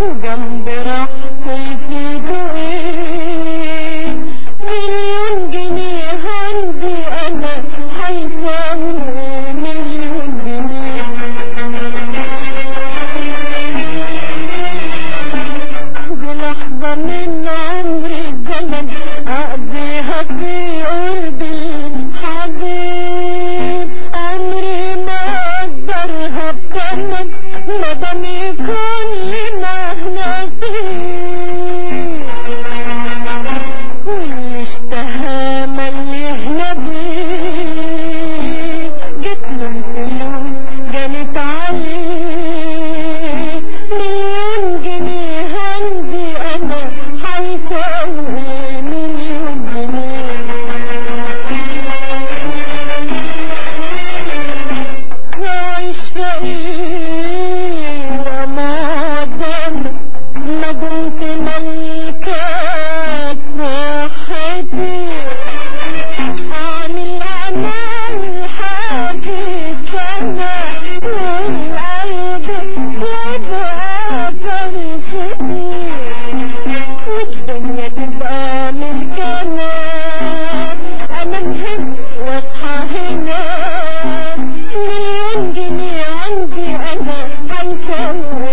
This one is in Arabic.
وجنب راحته يفيدوا ايه؟ مليون جنيه عندي انا هيساوي مليون جنيه. دي لحظة من عمري الزمن اقضيها في قربي حبيب، عمري ما اقدرها بثمن مادام يكون لنا نصيب. واللي اشتهى مليه نبيه، جتله الفلوس جنت عليه. مليون جنيه عندي انا هيساوي مليون جنيه. عايش فقير معدم ما دمت ملكة صحتي، اعمل اعمال حاجة سنة والقلب يبقى فرشتي، والدنيا تبقى ملكنا انا نهم واصحى هنا. مليون جنيه عندي انا هيساوي